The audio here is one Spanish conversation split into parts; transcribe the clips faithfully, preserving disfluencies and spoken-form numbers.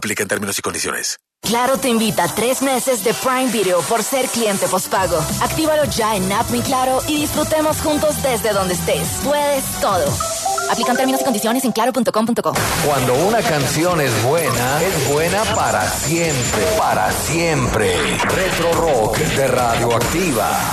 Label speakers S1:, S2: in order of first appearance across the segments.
S1: Aplica en términos y condiciones.
S2: Claro te invita a tres meses de Prime Video por ser cliente postpago. Actívalo ya en App Mi Claro y disfrutemos juntos desde donde estés. Puedes todo. Aplican términos y condiciones en claro punto com punto co.
S3: Cuando una canción es buena, es buena para siempre. Para siempre. Retro Rock de Radioactiva.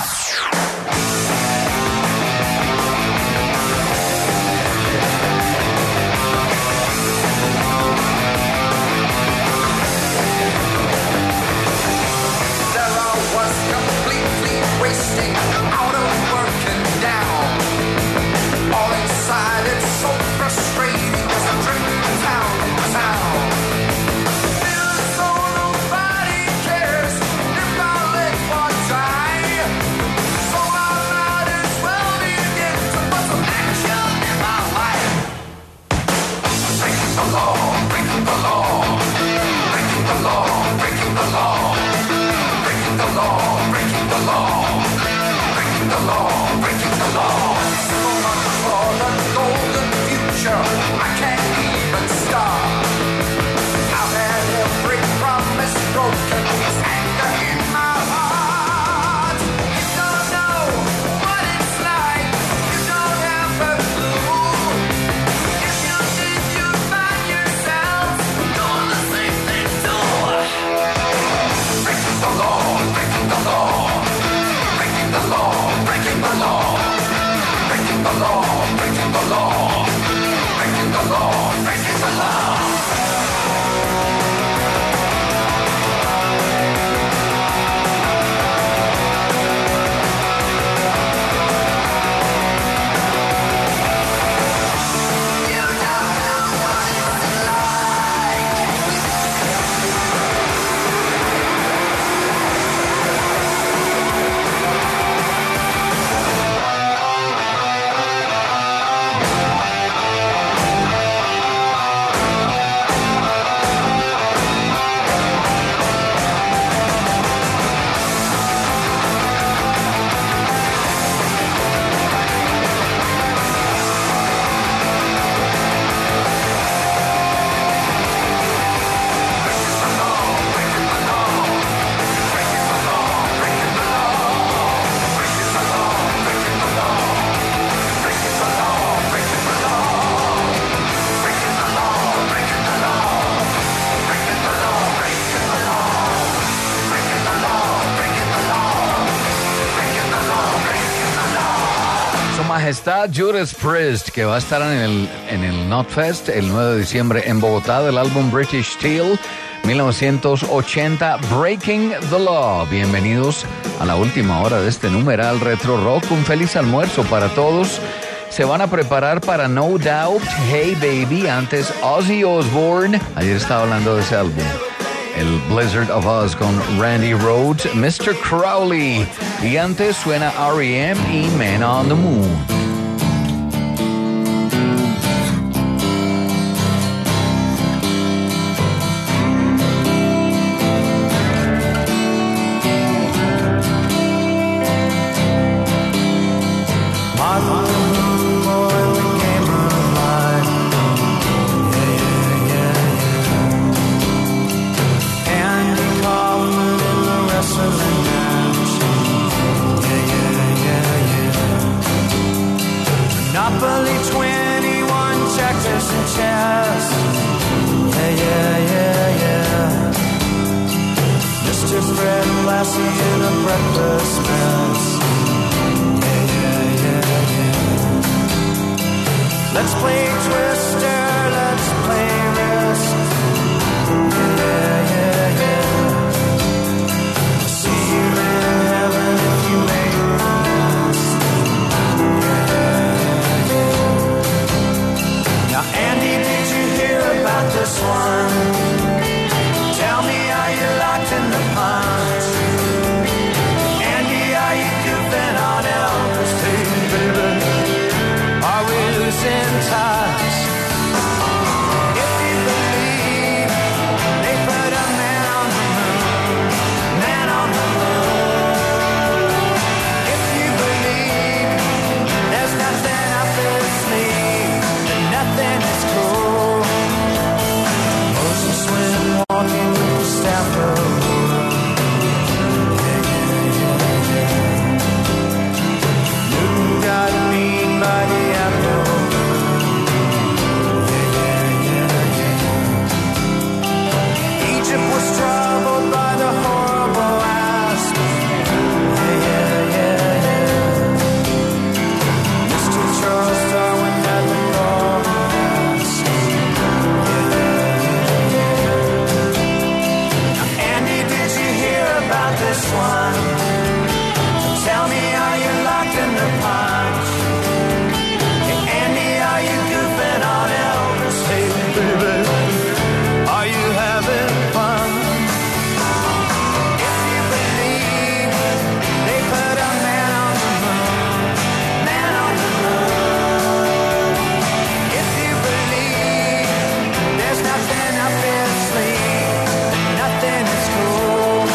S3: Majestad Judas Priest, que va a estar en el, en el Knotfest el nueve de diciembre en Bogotá, del álbum British Steel mil novecientos ochenta, Breaking the Law. Bienvenidos a la última hora de este numeral Retro Rock. Un feliz almuerzo para todos. Se van a preparar para No Doubt, Hey Baby, antes Ozzy Osbourne. Ayer estaba hablando de ese álbum, el Blizzard of Oz con Randy Rhoads, mister Crowley. Y antes suena R E M y Man on the Moon.
S4: Touch.
S1: walking with the staff of got me by the apple. Yeah, yeah, yeah, yeah. Egypt was troubled by the horrible asp. Yeah, yeah, yeah, yeah. Mister Charles Darwin had the golden yeah, yeah, yeah. Now, Andy, did you hear about this one? Tell me, are you locked in the punch? Hey, Andy, are you goofing on Elvis? Hey, baby, are you having fun? If you believe they put a man on the moon, man on the moon. If you believe there's nothing up their sleeve, nothing is cool.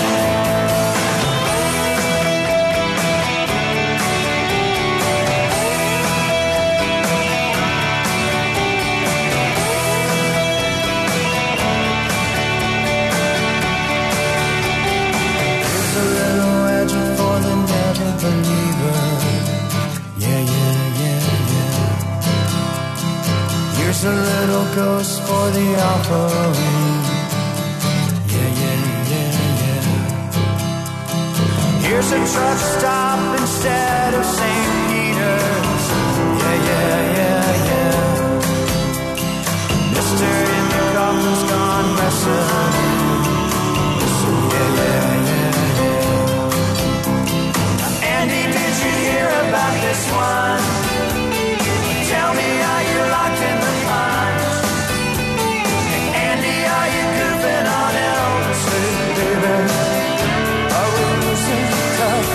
S1: Believer, yeah, yeah, yeah, yeah. Here's a little ghost for the offering, yeah, yeah, yeah, yeah. Here's a truck stop instead of Saint Peter's, yeah, yeah, yeah, yeah. Mister in the coffin's gone messing, yeah, yeah, yeah. Andy, did you hear about this one? Tell me, are you locked in the punch? Hey, Andy, are you goofing on Elvis? Hey, baby, are we losing touch?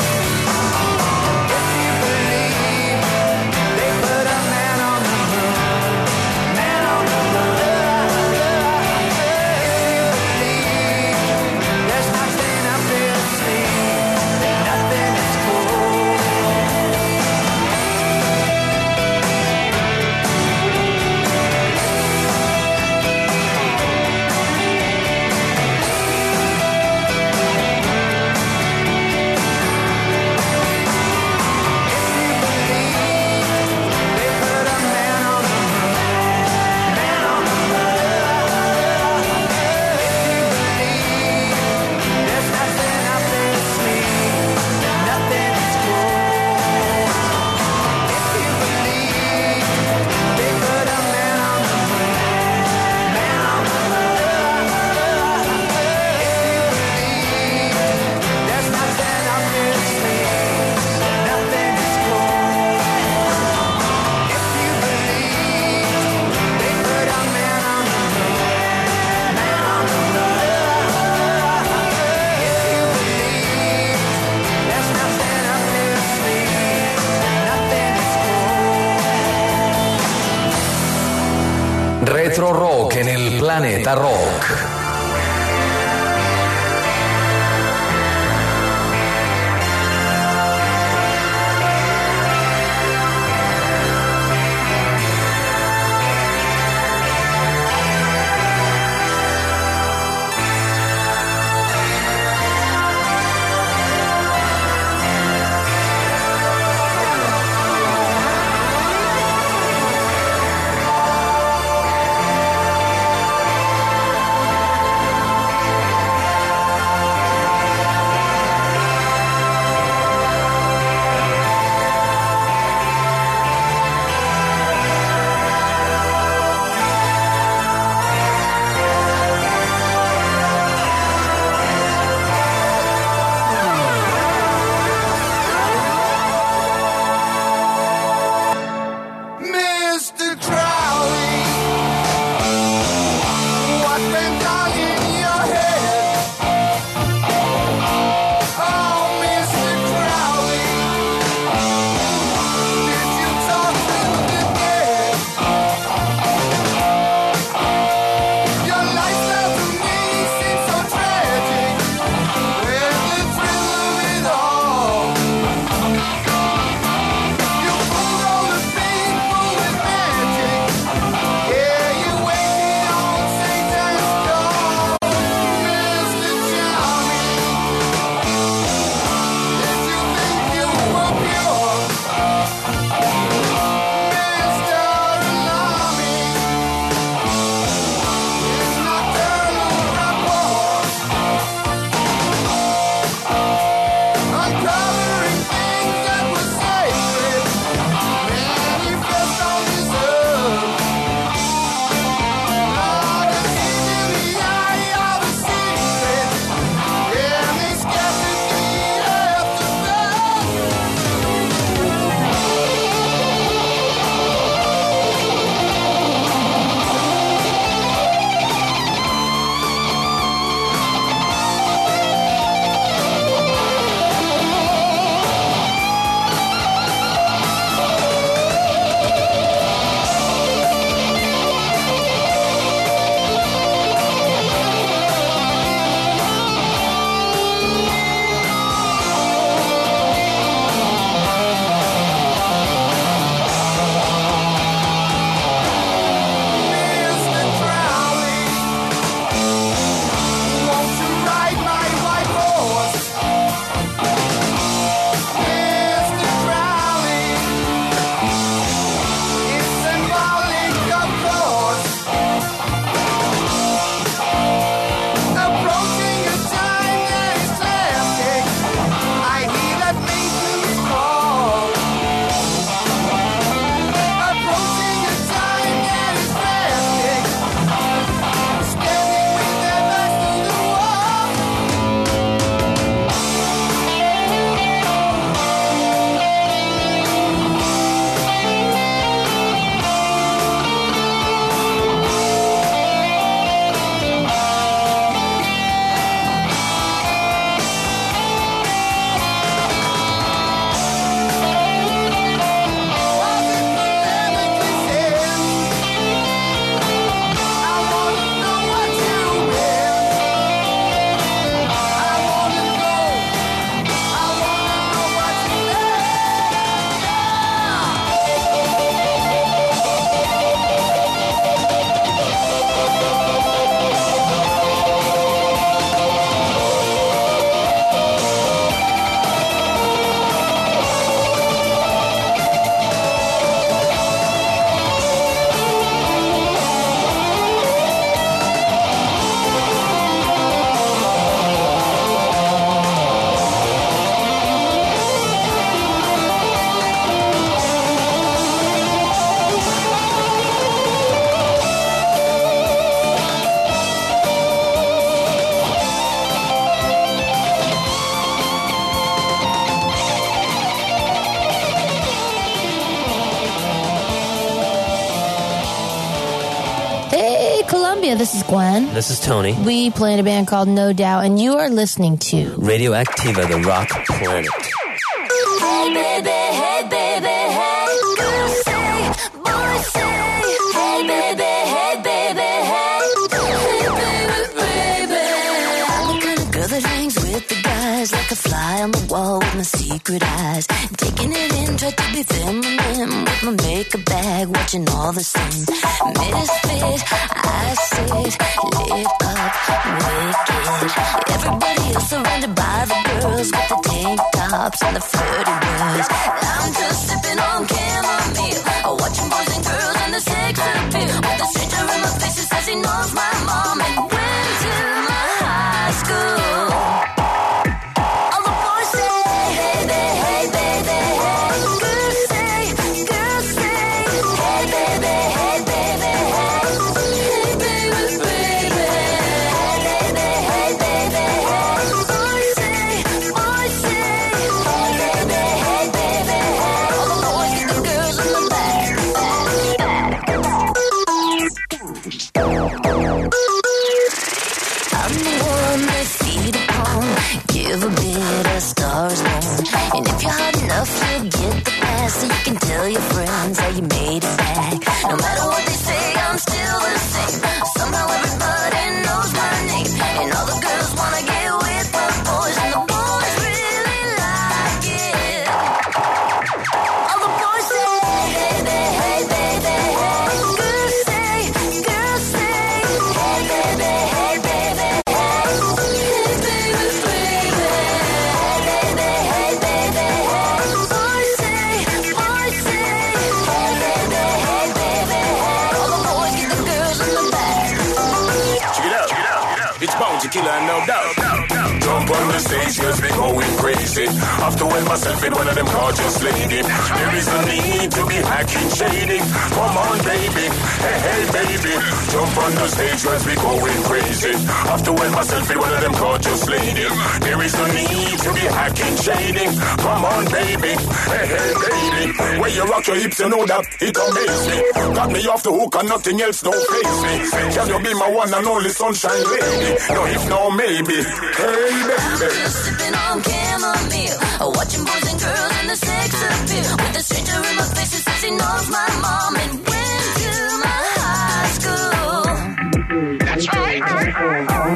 S1: If you believe they put a man on the moon, man on the moon. If you believe there's nothing up their sleeve, nothing is
S4: Retro Rock en el Planeta Rock.
S5: Columbia, this is Gwen.
S6: This is Tony.
S5: We play in a band called No Doubt, and you are listening to
S6: Radioactiva, the rock planet.
S7: Hey baby, hey baby, hey. Girls say, boys say. Hey baby, hey baby, hey. Hey baby, baby. I'm the kind of girl that hangs with the guys, like a fly on the wall with my secret eyes. Taking it in, try to be feminine with my makeup bag, watching all the same. Misfit, I sit, lit up, wicked. Everybody else surrounded by the girls with the tank tops and the flirty words. I'm just sipping on chamomile, watching boys and girls and the sex appeal. With a stranger in my face who says he knows my mom and went to my high school. All the boys say, hey baby, hey baby, hey. Girls say, girls say, hey baby, hey baby, hey. Hey baby, baby. Hey baby, hey baby, hey. Boys say, boys say, hey baby, hey baby, hey. All the boys get the girls in the back. I'm the one they feed upon. Give a bit of stars born. And if you're hot enough, you'll get the pass. So you can tell your friends how you made it back. No matter what they say, I'm still the same. Somehow everybody knows my name. And all the girls wanna get with the boys. And the boys really like it. All the boys say, hey baby, hey baby, hey. Girls say, girls say, hey baby, hey baby, hey. Hey baby, baby. Hey baby, hey baby, hey. Boys say, boys say, hey baby, hey baby, hey. All the boys get the girls in the back.
S8: Check it out, check it out, check it out. It's Bounty Killer, no doubt. Jump on the stage, cause we going crazy. Have to weld myself in one of them gorgeous lady. There is no need to be hacking shady. Come on, baby. Hey, hey, baby. Jump on the stage, cause we going crazy. Have to weld myself in one of them gorgeous lady. There is no need to be hacking shady. Come on, baby. Hey, hey, baby. When you rock your hips, you know that it amaze me. Got me off the hook and nothing else don't face me. Can you be my one and only sunshine lady? No, if no, maybe. Hey,
S7: I'm
S8: baby.
S7: just sipping on chamomile, watching boys and girls and the sex appeal. With a stranger in my face who says he knows my mom and went to my high school. That's right. All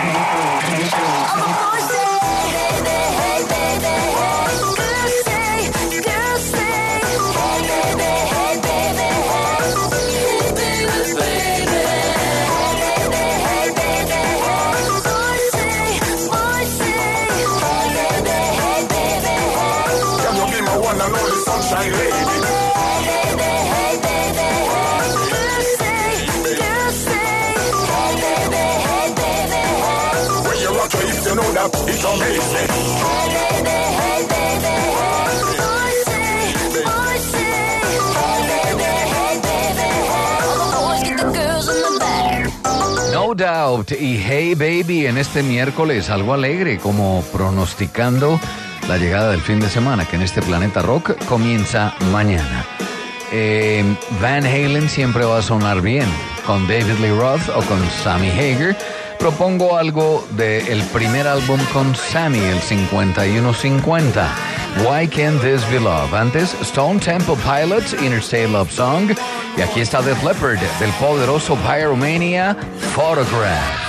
S7: the boys say, hey baby, hey baby, hey. Girls say, girls say, hey baby, hey baby, hey. Hey baby, baby. Hey baby, hey baby, hey. Boys say, boys say, hey baby, hey baby, hey.
S8: Can you be my one and only sunshine lady?
S7: Hey baby, hey baby, hey. Girls say, girls say, hey baby, hey baby, hey.
S8: When you rock your hips, you know that it's amazing.
S7: Hey baby, hey baby, hey. Boys say, boys say, hey baby, hey baby, hey. All the boys get the girls in the back.
S3: No Doubt y Hey Baby en este miércoles, algo alegre, como pronosticando la llegada del fin de semana, que en este planeta rock comienza mañana. Eh, Van Halen siempre va a sonar bien, con David Lee Roth o con Sammy Hagar. Propongo algo del primer álbum con Sammy, el cincuenta y uno cincuenta. Why Can't This Be Love? Antes, Stone Temple Pilots, Interstate Love Song. Y aquí está Def Leppard, del poderoso Pyromania, Photograph.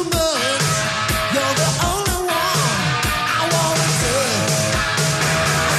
S1: You're the only one I wanna touch.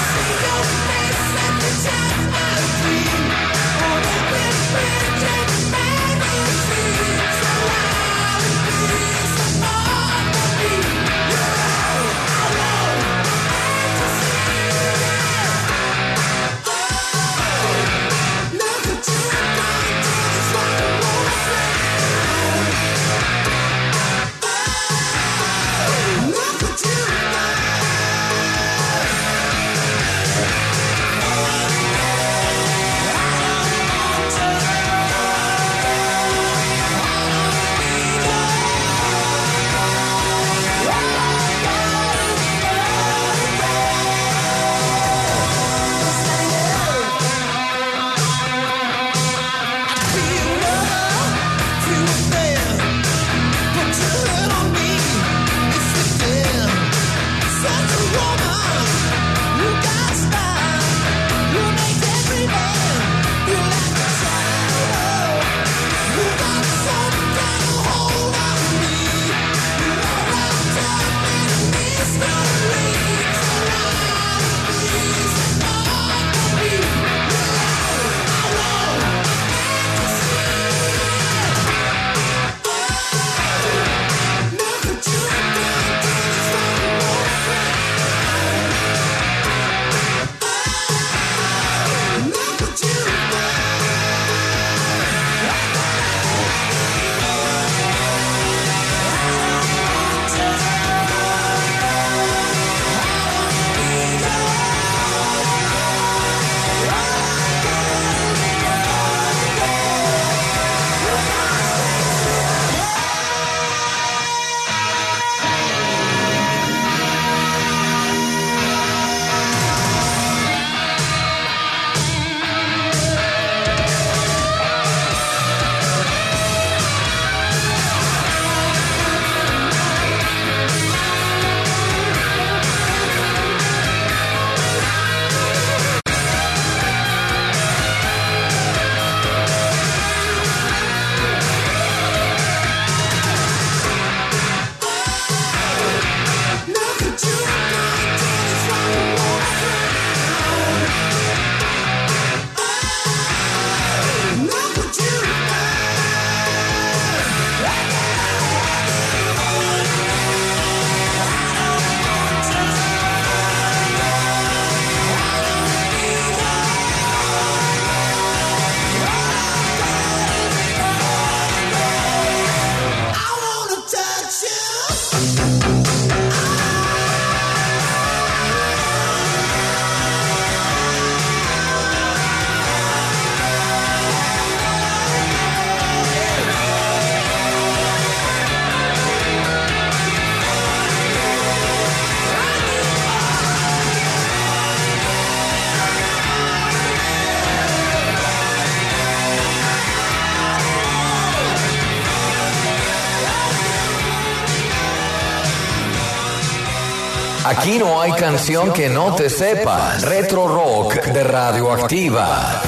S4: Aquí no hay canción que no te sepas. Retro Rock de Radioactiva.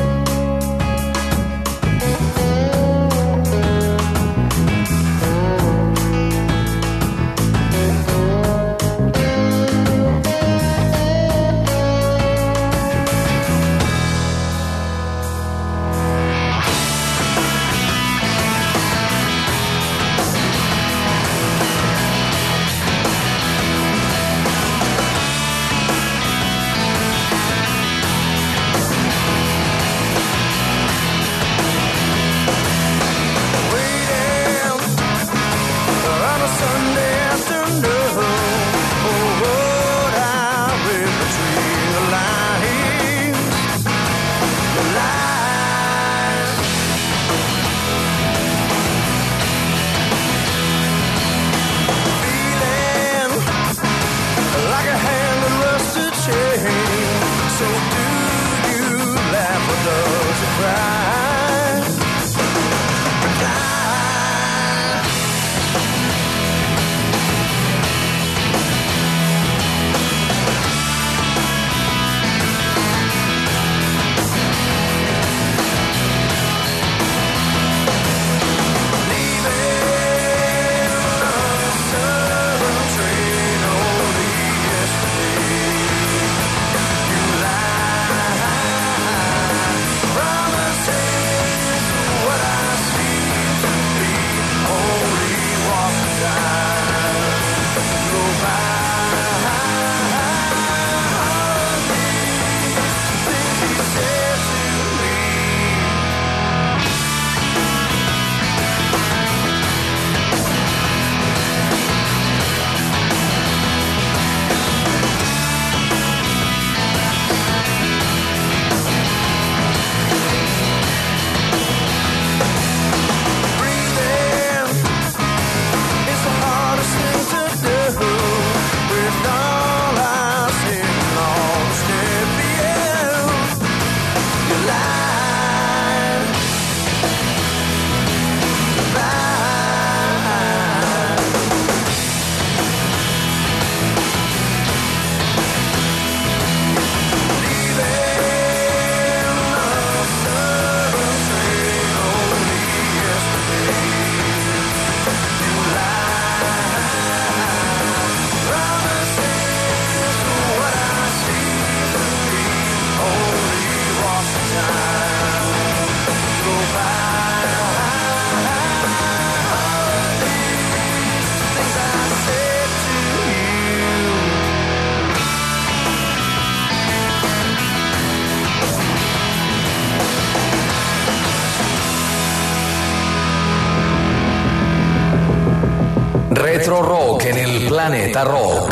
S4: Retro Rock en el Planeta Rock.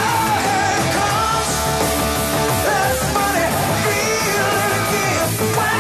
S1: Wow, here it comes. Let's money, feel it again. Wow.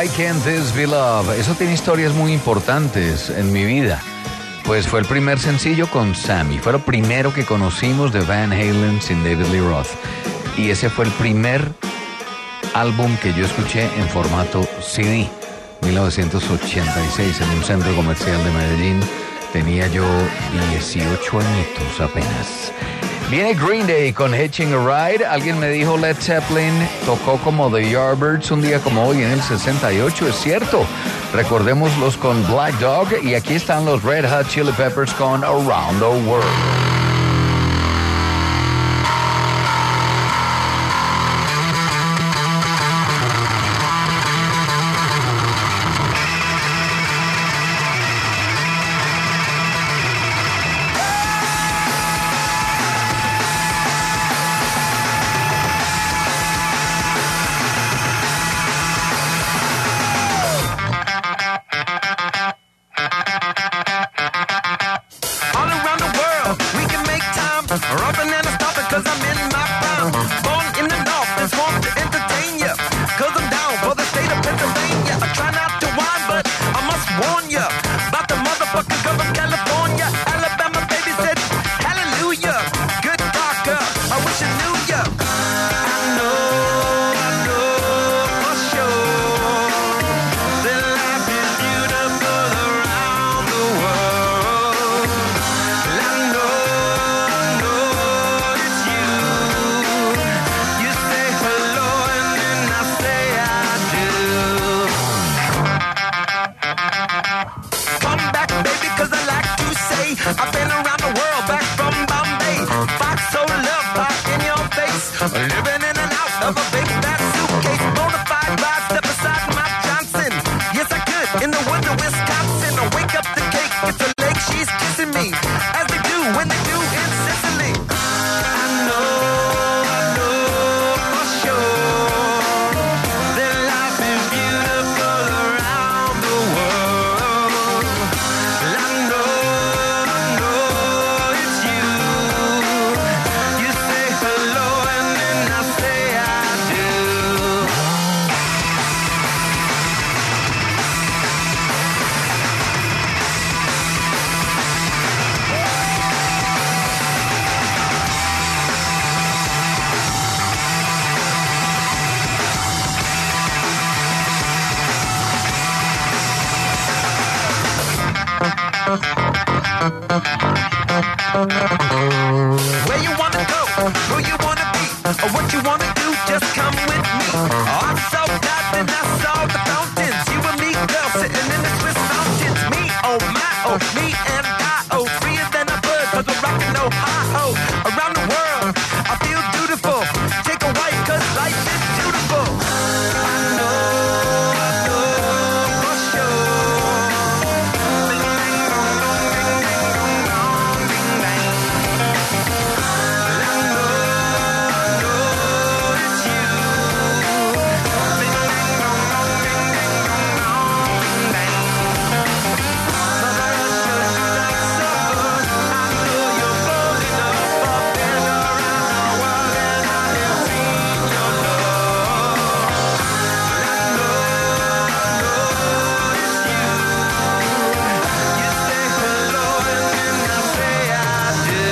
S3: Why Can't This Be Love? Eso tiene historias muy importantes en mi vida. Pues fue el primer sencillo con Sammy. Fue lo primero que conocimos de Van Halen sin David Lee Roth. Y ese fue el primer álbum que yo escuché en formato C D. mil novecientos ochenta y seis, en un centro comercial de Medellín. Tenía yo dieciocho añitos apenas. Viene Green Day con Hitching a Ride. Alguien me dijo Led Zeppelin tocó como The Yardbirds un día como hoy en el sesenta y ocho. Es cierto. Recordémoslos con Black Dog. Y aquí están los Red Hot Chili Peppers con Around the World.
S9: Where you wanna go, who you wanna be, or what you wanna do, just come with me. Oh, I'm so glad that I saw the fountains. You and me, girl, sitting in the Swiss mountains. Me, oh my, oh me and I, oh freer than a bird, cause we're rockin' Ohio. Around the world, I feel beautiful. Take a wife, cause life is beautiful. I know, I know for sure. Ding, ding, dong, dong, ding, ding, dong, dong, ding, dang. I know, I know it's you. Ding, ding, dong, dong, ding, ding, dong, dong, ding, dang. Mother Russia, you like suppers. I know you're bold enough. I've been around the world and I have seen your love. I know, I know it's you. You say hello and then I say I do.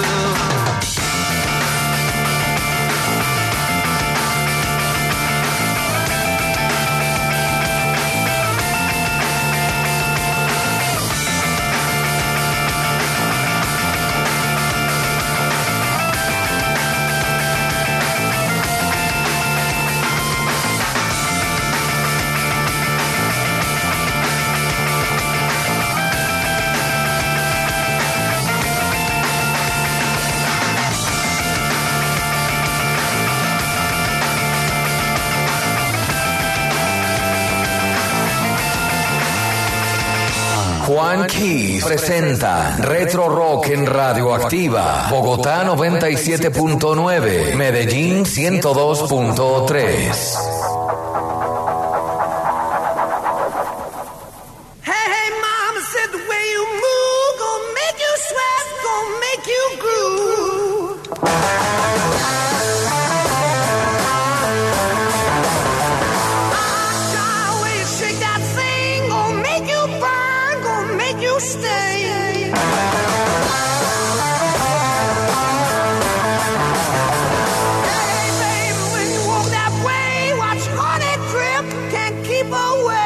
S4: Juan Keys presenta Retro Rock en Radioactiva, Bogotá noventa y siete punto nueve, Medellín ciento dos punto tres.
S9: Hey, hey, mama said the way you move gonna make you sweat, gonna make you groove. I shy away,
S10: say? Hey, baby, when you walk that way, watch honey drip, can't keep away.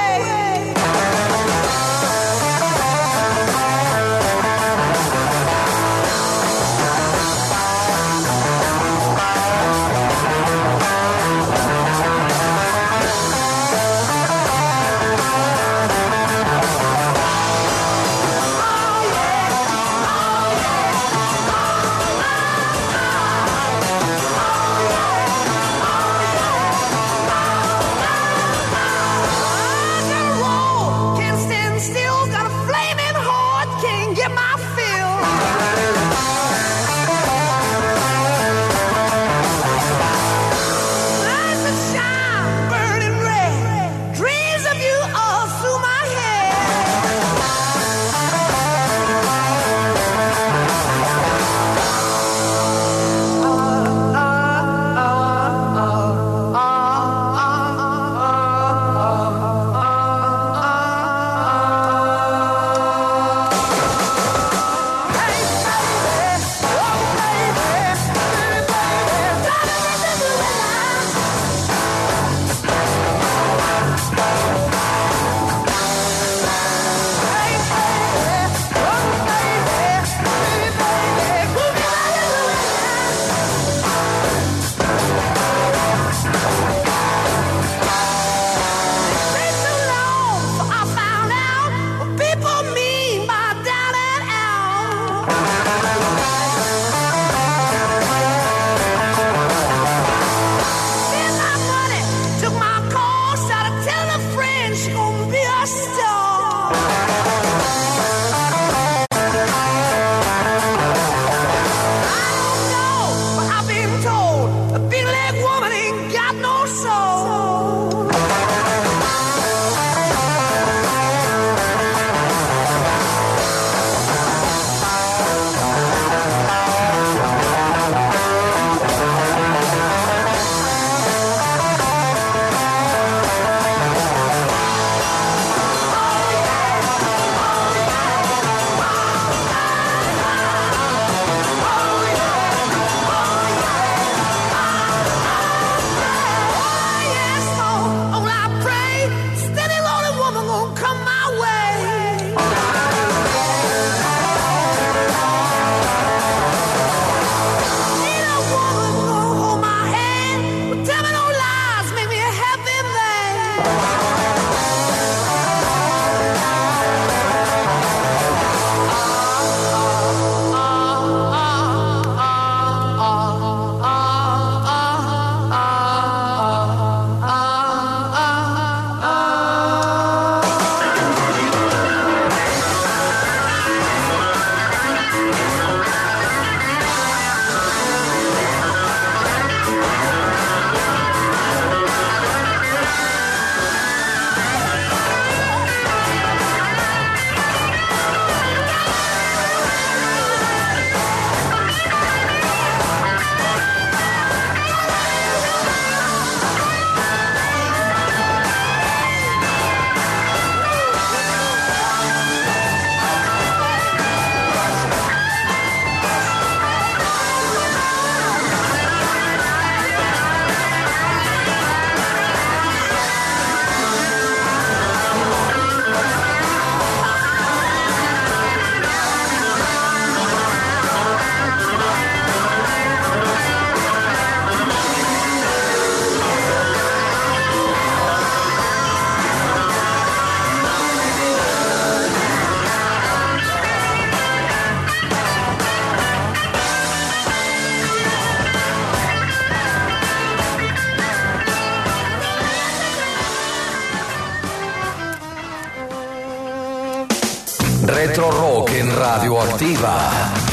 S4: Retro Rock en Radioactiva.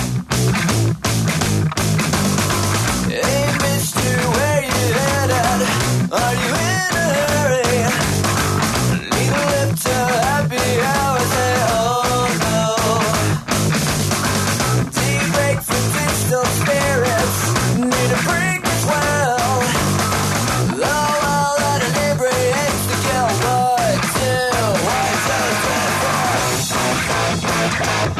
S1: Hey, mister, where you headed? Are you in a hurry? Lead a lip to happy hours, say, oh no. Take a break from distal spirits. Need a break as well. Oh, well, that inebriates the guilt. What to? Why so different?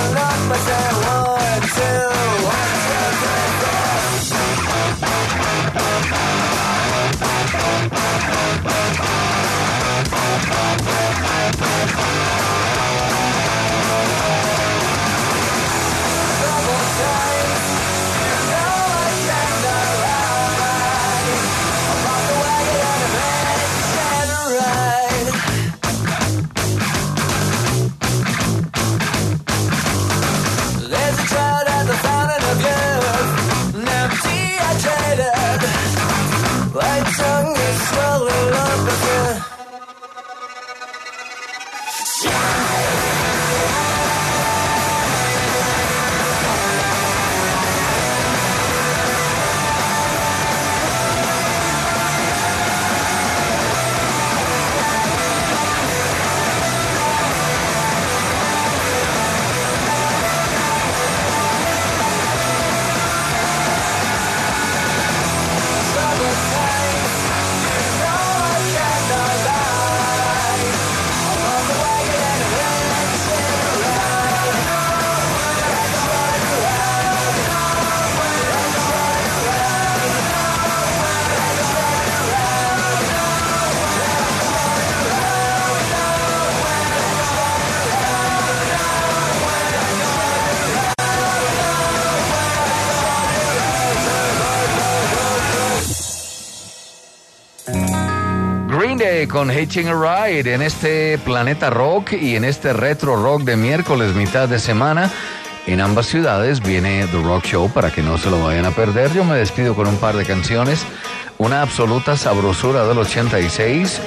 S3: Con Hitching a Ride en este Planeta Rock y en este Retro Rock de miércoles, mitad de semana. En ambas ciudades viene The Rock Show para que no se lo vayan a perder. Yo me despido con un par de canciones. Una absoluta sabrosura del ochenta y seis,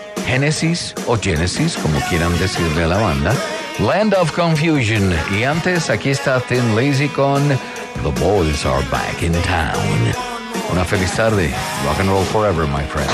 S3: Genesis o Genesis, como quieran decirle a la banda, Land of Confusion. Y antes, aquí está Thin Lizzy con The Boys Are Back in Town. Una feliz tarde. Rock and roll forever, my friend.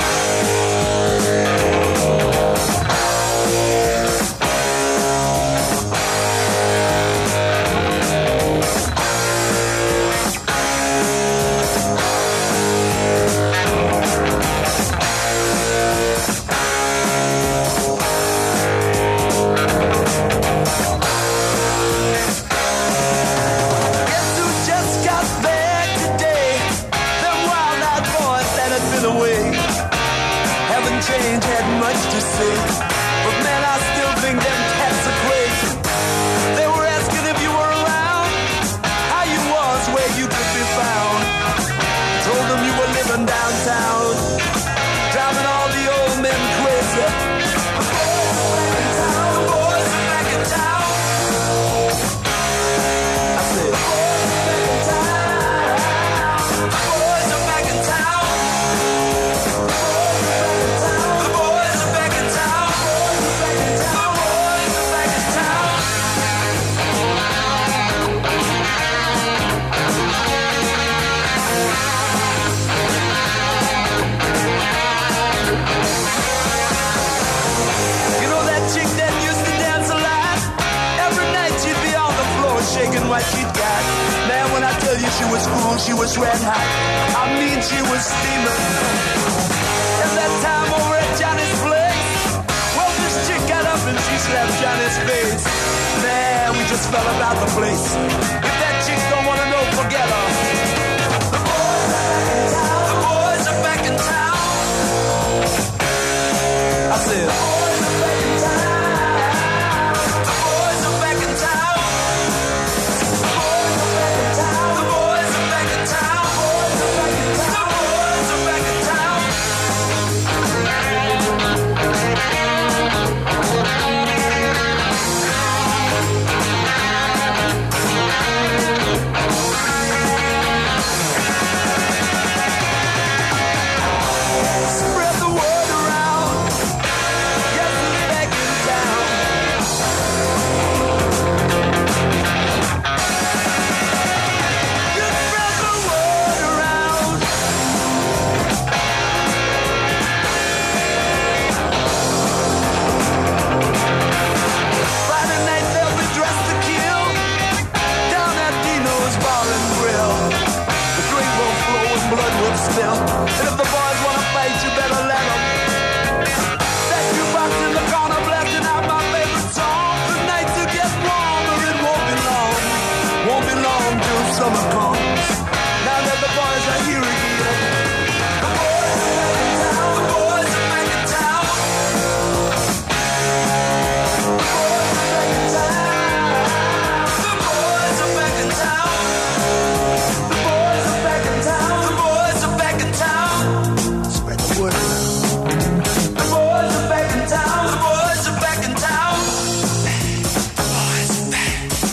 S10: She was cool, she was red hot. I mean, she was steaming. And that time over at Johnny's place, well, this chick got up and she slapped Johnny's face. Man, we just fell about the place. If that chick don't wanna know, forget her. The boys are back in town. The boys are back in town. I said, the boys are back in town. The boys are back in town. on till summer comes. Now that the boys are here again. The boys are back in town. The boys are back in town. The boys are back in town. The boys are back in town. The boys are back in town. Spread the word around. The boys are back in town. The boys are back in town. The boys are back.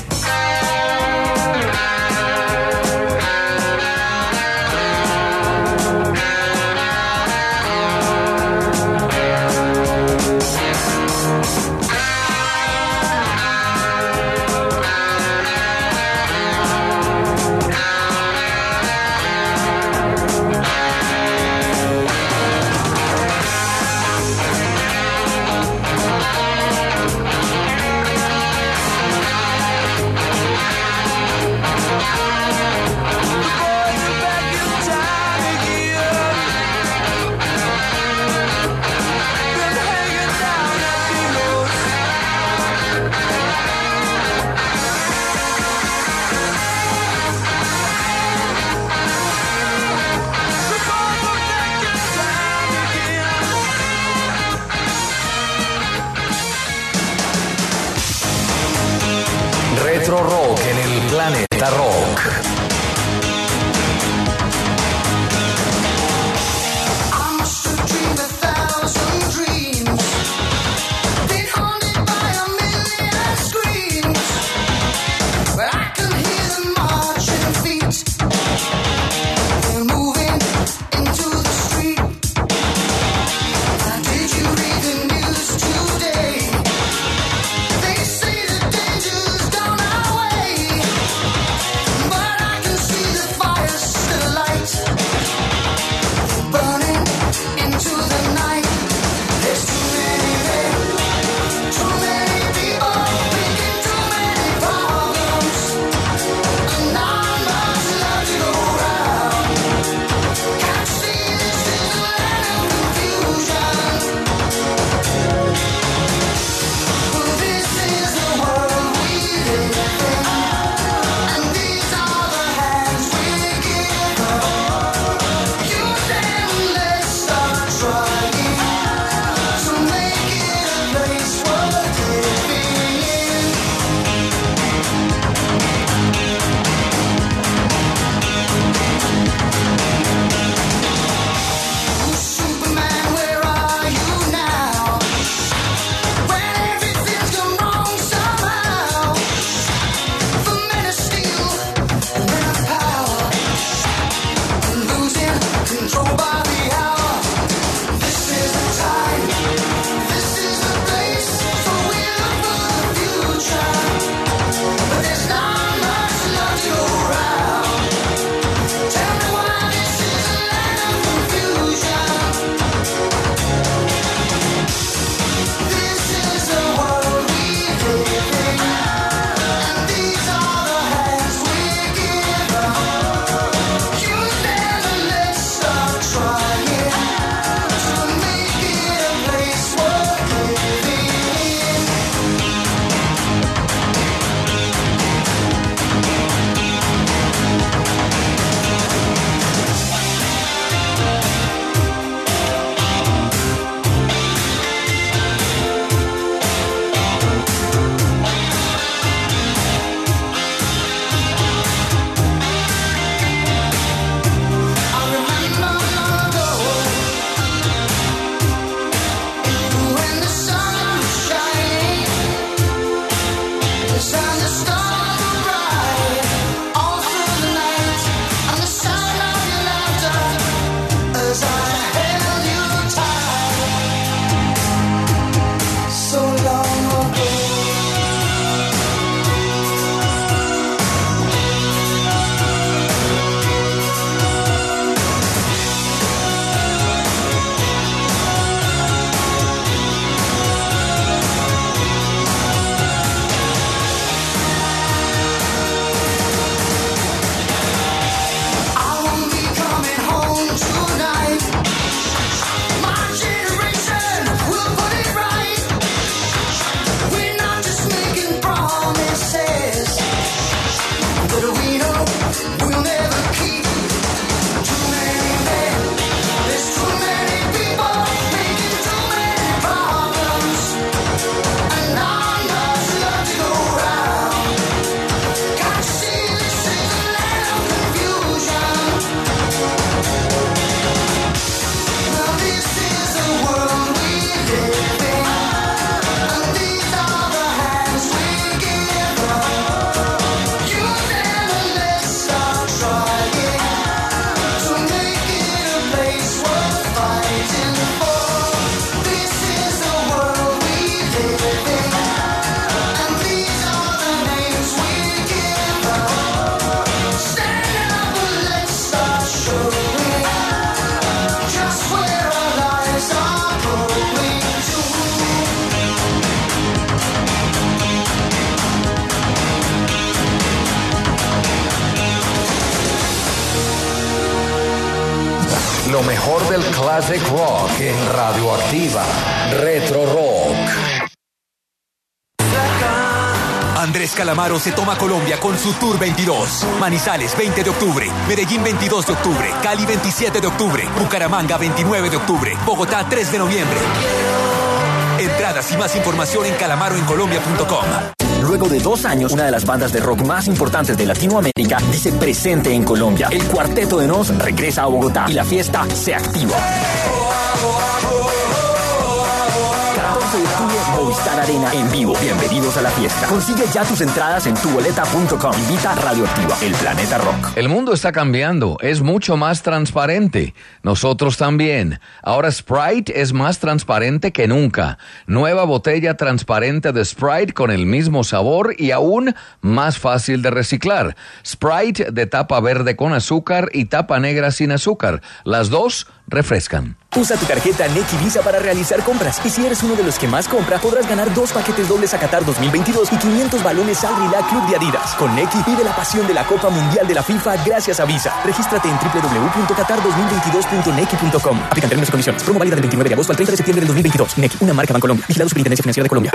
S4: Retro Rock en el Planeta Rock.
S11: They say the danger's gone our way, but I can
S4: Lo mejor del classic rock en Radioactiva. Retro Rock.
S11: Andrés Calamaro se toma Colombia con su Tour veintidós. Manizales, veinte de octubre. Medellín, veintidós de octubre. Cali, veintisiete de octubre. Bucaramanga, veintinueve de octubre. Bogotá, tres de noviembre. Entradas y más información en calamaro en colombia punto com.
S12: Luego de dos años, una de las bandas de rock más importantes de Latinoamérica dice presente en Colombia. El Cuarteto de Nos regresa a Bogotá y la fiesta se activa. catorce de octubre, Movistar Arena en vivo. Bienvenidos a la fiesta. Consigue ya tus entradas en tu boleta punto com. Invita Radioactiva, el planeta rock.
S3: El mundo está cambiando, es mucho más transparente. Nosotros también. Ahora Sprite es más transparente que nunca. Nueva botella transparente de Sprite con el mismo sabor y aún más fácil de reciclar. Sprite de tapa verde con azúcar y tapa negra sin azúcar. Las dos refrescan.
S12: Usa tu tarjeta Nequi Visa para realizar compras. Y si eres uno de los que más compra, podrás ganar dos paquetes dobles a Qatar dos mil veintidós y quinientos balones al Rila Club de Adidas. Con Nequi vive la pasión de la Copa Mundial de la FIFA gracias a Visa. Regístrate en doble u doble u doble u punto qatar dos mil veintidós punto nequi punto com. Aplican términos y condiciones. Promo válida del veintinueve de agosto al treinta de septiembre del dos mil veintidós. Nequi, una marca Bancolombia. Vigilado Superintendencia Financiera de Colombia.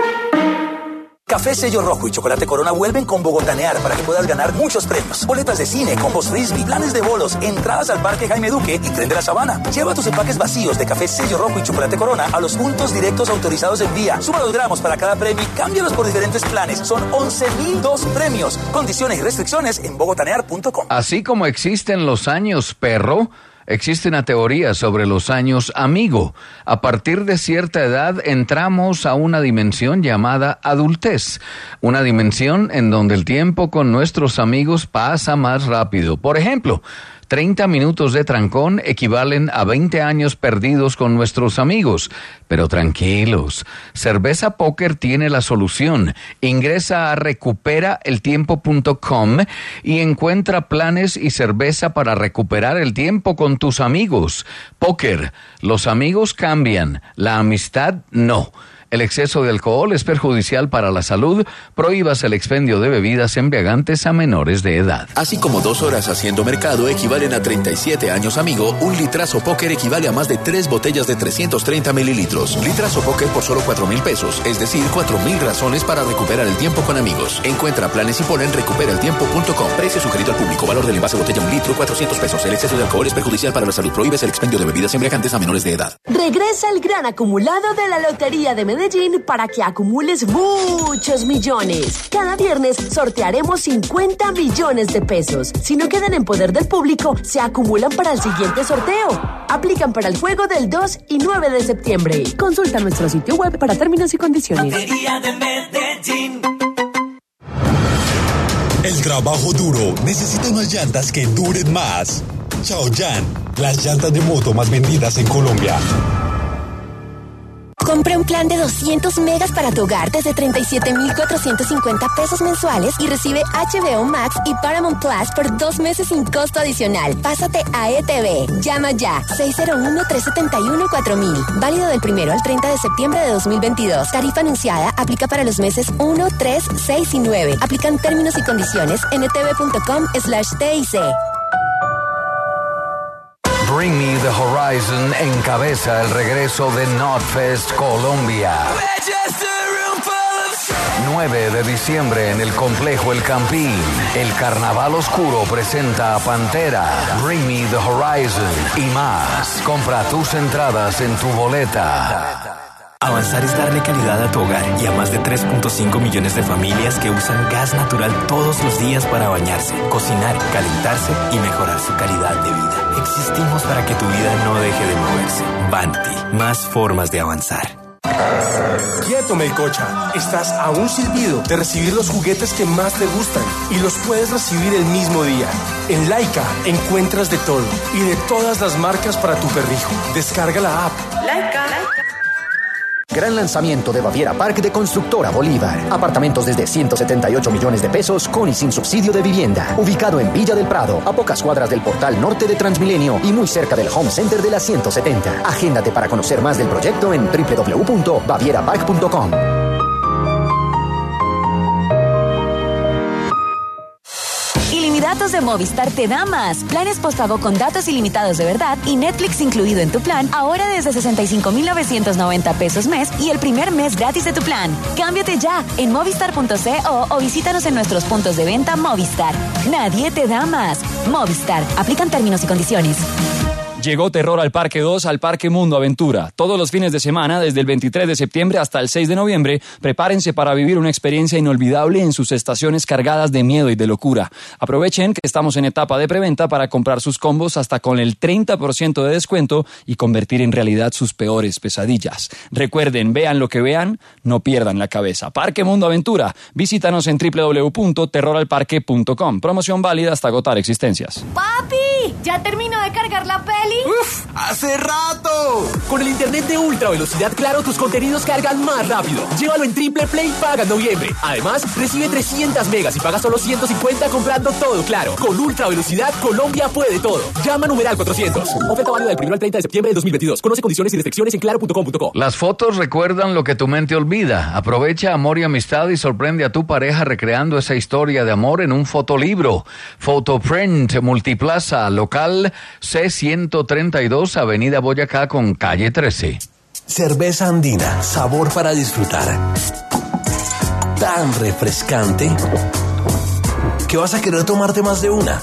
S13: Café Sello Rojo y Chocolate Corona vuelven con Bogotanear para que puedas ganar muchos premios. Boletas de cine, combos frisbee, planes de bolos, entradas al Parque Jaime Duque y Tren de la Sabana. Lleva tus empaques vacíos de Café Sello Rojo y Chocolate Corona a los puntos directos autorizados en vía. Suma los gramos para cada premio y cámbialos por diferentes planes. Son once mil dos premios. Condiciones y restricciones en bogotanear punto com.
S3: Así como existen los años perro, existe una teoría sobre los años amigo. A partir de cierta edad entramos a una dimensión llamada adultez, una dimensión en donde el tiempo con nuestros amigos pasa más rápido. Por ejemplo, treinta minutos de trancón equivalen a veinte años perdidos con nuestros amigos. Pero tranquilos, Cerveza Póker tiene la solución. Ingresa a recupera el tiempo punto com y encuentra planes y cerveza para recuperar el tiempo con tus amigos. Póker, los amigos cambian, la amistad no. El exceso de alcohol es perjudicial para la salud. Prohíbas el expendio de bebidas embriagantes a menores de edad.
S14: Así como dos horas haciendo mercado equivalen a treinta y siete años amigo, un litrazo póker equivale a más de tres botellas de trescientos treinta mililitros. Litrazo póker por solo cuatro mil pesos, es decir, cuatro mil razones para recuperar el tiempo con amigos. Encuentra planes y pon en recupera el tiempo punto com. Precio sugerido al público. Valor del envase botella un litro, cuatrocientos pesos. El exceso de alcohol es perjudicial para la salud. Prohíbes el expendio de bebidas embriagantes a menores de edad.
S15: Regresa el gran acumulado de la Lotería de Medellín para que acumules muchos millones. Cada viernes sortearemos cincuenta millones de pesos. Si no quedan en poder del público, se acumulan para el siguiente sorteo. Aplican para el juego del dos y nueve de septiembre. Consulta nuestro sitio web para términos y condiciones.
S9: Lotería de Medellín.
S16: El trabajo duro necesita unas llantas que duren más. Chaoyan, las llantas de moto más vendidas en Colombia.
S5: Compre un plan de doscientos megas para tu hogar desde treinta y siete mil cuatrocientos cincuenta pesos mensuales y recibe H B O Max y Paramount Plus por dos meses sin costo adicional. Pásate a E T V. Llama ya. seis cero uno, tres siete uno, cuatro mil. Válido del primero al treinta de septiembre de dos mil veintidós. Tarifa anunciada aplica para los meses uno, tres, seis y nueve. Aplican términos y condiciones en etv.com slash TIC.
S4: Bring Me the Horizon encabeza el regreso de Notfest Colombia. nueve de diciembre en el complejo El Campín. El Carnaval Oscuro presenta a Pantera, Bring Me the Horizon y más. Compra tus entradas en tu boleta.
S6: Avanzar es darle calidad a tu hogar y a más de tres punto cinco millones de familias que usan gas natural todos los días para bañarse, cocinar, calentarse y mejorar su calidad de vida. Existimos para que tu vida no deje de moverse. Banti, más formas de avanzar.
S17: Quieto, Melcocha. Estás a un silbido de recibir los juguetes que más te gustan y los puedes recibir el mismo día. En Laika encuentras de todo y de todas las marcas para tu perrijo. Descarga la app.
S15: Laika.
S12: Gran lanzamiento de Baviera Park de Constructora Bolívar. Apartamentos desde ciento setenta y ocho millones de pesos con y sin subsidio de vivienda. Ubicado en Villa del Prado, a pocas cuadras del portal norte de Transmilenio y muy cerca del Home Center de la ciento setenta. Agéndate para conocer más del proyecto en doble u doble u doble u punto baviera park punto com.
S18: datos de Movistar te da más. Planes postpago con datos ilimitados de verdad y Netflix incluido en tu plan, ahora desde sesenta y cinco mil novecientos noventa pesos mes y el primer mes gratis de tu plan. Cámbiate ya en movistar punto co o visítanos en nuestros puntos de venta Movistar. Nadie te da más. Movistar. Aplican términos y condiciones.
S19: Llegó Terror al Parque dos al Parque Mundo Aventura. Todos los fines de semana, desde el veintitrés de septiembre hasta el seis de noviembre, prepárense para vivir una experiencia inolvidable en sus estaciones cargadas de miedo y de locura. Aprovechen que estamos en etapa de preventa para comprar sus combos hasta con el treinta por ciento de descuento y convertir en realidad sus peores pesadillas. Recuerden, vean lo que vean, no pierdan la cabeza. Parque Mundo Aventura. Visítanos en doble u doble u doble u punto terror al parque punto com. Promoción válida hasta agotar existencias.
S20: ¡Papi! ¿Ya terminó de cargar la peli?
S12: ¡Uf! ¡Hace rato! Con el internet de ultra velocidad Claro, tus contenidos cargan más rápido. Llévalo en Triple Play y paga en noviembre. Además, recibe trescientas megas y paga solo ciento cincuenta comprando todo Claro. Con ultra velocidad, Colombia puede todo. Llama numeral cuatrocientos. Oferta válida del primero al treinta de septiembre del dos mil veintidós. Conoce condiciones y restricciones en claro punto com punto co.
S3: Las fotos recuerdan lo que tu mente olvida. Aprovecha amor y amistad y sorprende a tu pareja recreando esa historia de amor en un fotolibro. Photoprint Multiplaza, local C ciento treinta y dos, Avenida Boyacá con calle trece.
S21: Cerveza andina, sabor para disfrutar. Tan refrescante que vas a querer tomarte más de una.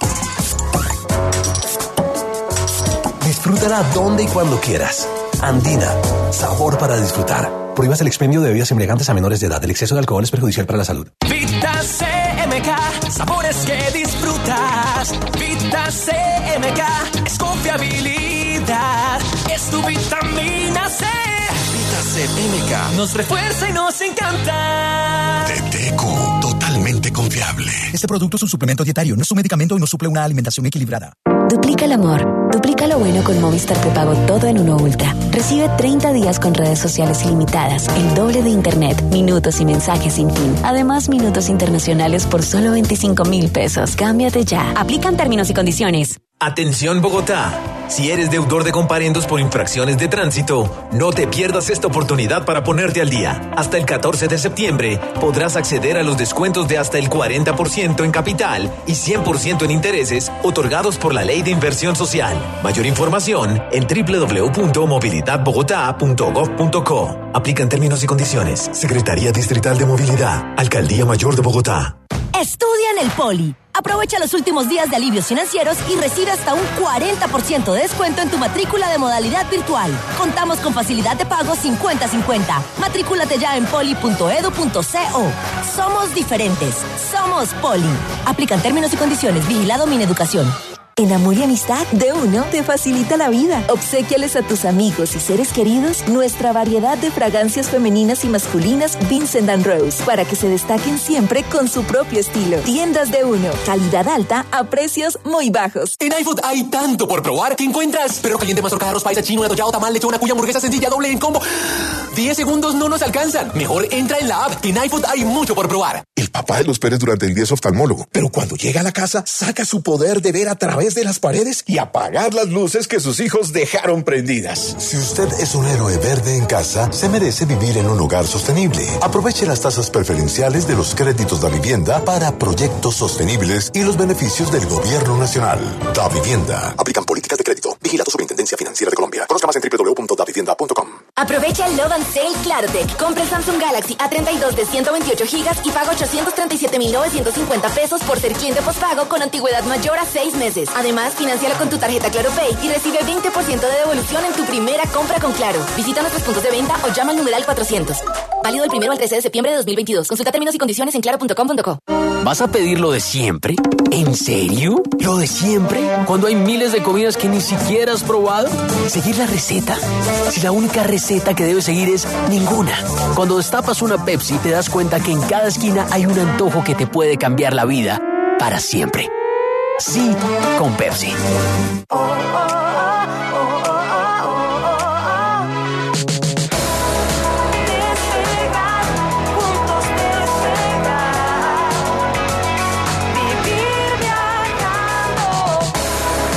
S21: Disfrútala donde y cuando quieras. Andina, sabor para disfrutar. Prohíbas el expendio de bebidas embriagantes a menores de edad. El exceso de alcohol es perjudicial para la salud.
S12: Vita C M K, sabores que disfrutas. Vita C M K es confiabilidad, es tu vitamina C. Vita C M K nos refuerza y nos encanta.
S22: Teteco, totalmente confiable.
S23: Este producto es un suplemento dietario, no es un medicamento y no suple una alimentación equilibrada.
S18: Duplica el amor, duplica lo bueno con Movistar Prepago todo en uno Ultra. Recibe treinta días con redes sociales ilimitadas, el doble de internet, minutos y mensajes sin fin. Además, minutos internacionales por solo veinticinco mil pesos. Cámbiate ya. Aplican términos y condiciones.
S24: Atención Bogotá, si eres deudor de comparendos por infracciones de tránsito, no te pierdas esta oportunidad para ponerte al día. Hasta el catorce de septiembre podrás acceder a los descuentos de hasta el cuarenta por ciento en capital y cien por ciento en intereses otorgados por la Ley de Inversión Social. Mayor información en doble u doble u doble u punto movilidad bogotá punto gov punto co. Aplican términos y condiciones. Secretaría Distrital de Movilidad, Alcaldía Mayor de Bogotá.
S15: Estudia en el Poli. Aprovecha los últimos días de alivios financieros y recibe hasta un cuarenta por ciento de descuento en tu matrícula de modalidad virtual. Contamos con facilidad de pago cincuenta cincuenta. Matrículate ya en poli punto edu punto co. Somos diferentes. Somos Poli. Aplican términos y condiciones. Vigilado Mineducación.
S18: En amor y amistad, de uno te facilita la vida. Obséquiales a tus amigos y seres queridos nuestra variedad de fragancias femeninas y masculinas Vincent and Rose para que se destaquen siempre con su propio estilo. Tiendas de uno, calidad alta a precios muy bajos.
S12: En iFood hay tanto por probar que encuentras perro caliente, mazorca, arroz paisa, chino, atollado, tamal, lechón, una cuya, hamburguesa sencilla, doble en combo. diez segundos no nos alcanzan. Mejor entra en la app, que en iFood hay mucho por probar.
S25: El papá de los Pérez durante el día es oftalmólogo, pero cuando llega a la casa saca su poder de ver a través de las paredes y apagar las luces que sus hijos dejaron prendidas.
S16: Si usted es un héroe verde en casa, se merece vivir en un hogar sostenible. Aproveche las tasas preferenciales de los créditos de vivienda para proyectos sostenibles y los beneficios del Gobierno Nacional. Da Vivienda. Aplican políticas de crédito. Vigilado Superintendencia Financiera de Colombia. Conozca más en doble u doble u doble u punto da vivienda punto com.
S2: Aprovecha el Love and Sale Clarotech. Compra el Samsung Galaxy A treinta y dos de ciento veintiocho gigas y paga ochocientos treinta y siete mil novecientos cincuenta pesos por ser cliente postpago con antigüedad mayor a seis meses. Además, financialo con tu tarjeta Claro Pay y recibe veinte por ciento de devolución en tu primera compra con Claro. Visita nuestros puntos de venta o llama al numeral cuatrocientos. Válido del primero al trece de septiembre de dos mil veintidós. Consulta términos y condiciones en claro punto com punto co.
S26: ¿Vas a pedir lo de siempre? ¿En serio? ¿Lo de siempre? Cuando hay miles de comidas que ni siquiera has probado. ¿Seguir la receta? Si la única receta que debes seguir es ninguna. Cuando destapas una Pepsi te das cuenta que en cada esquina hay un antojo que te puede cambiar la vida para siempre. Sí, con Pepsi.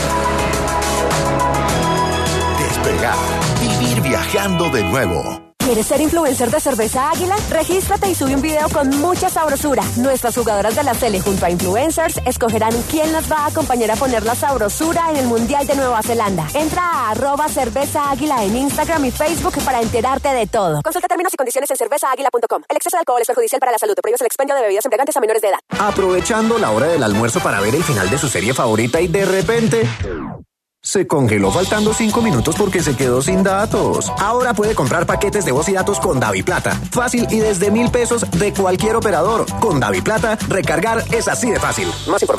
S22: Despegar. Vivir viajando de nuevo.
S15: ¿Quieres ser influencer de Cerveza Águila? Regístrate y sube un video con mucha sabrosura. Nuestras jugadoras de la Sele junto a influencers escogerán quién las va a acompañar a poner la sabrosura en el Mundial de Nueva Zelanda. Entra a arroba Cerveza Águila en Instagram y Facebook para enterarte de todo. Consulta términos y condiciones en cerveza águila punto com. El exceso de alcohol es perjudicial para la salud. Prohíbes el expendio de bebidas embriagantes a menores de edad.
S1: Aprovechando la hora del almuerzo para ver el final de su serie favorita y de repente se congeló faltando cinco minutos porque se quedó sin datos. Ahora puede comprar paquetes de voz y datos con DaviPlata. Fácil y desde mil pesos de cualquier operador. Con DaviPlata, recargar es así de fácil. Más información